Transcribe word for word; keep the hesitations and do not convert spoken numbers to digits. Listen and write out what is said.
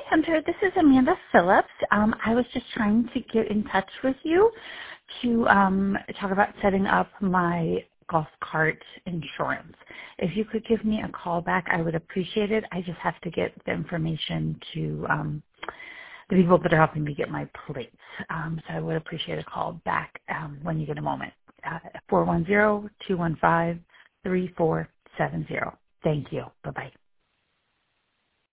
Hunter. This is Amanda Phillips. Um, I was just trying to get in touch with you to um, talk about setting up my golf cart insurance. If you could give me a call back, I would appreciate it. I just have to get the information to um, the people that are helping me get my plates. Um, so I would appreciate a call back um, when you get a moment. Uh, four one zero, two one five, three four seven zero. Thank you. Bye-bye.